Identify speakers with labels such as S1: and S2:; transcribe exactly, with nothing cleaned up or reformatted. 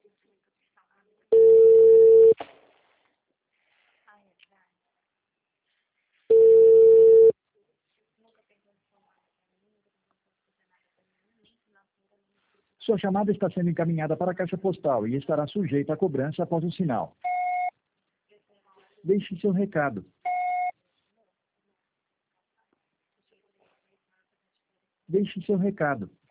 S1: Sua chamada está sendo encaminhada para a caixa postal e estará sujeita a cobrança após o sinal. Deixe seu recado. Deixe seu recado.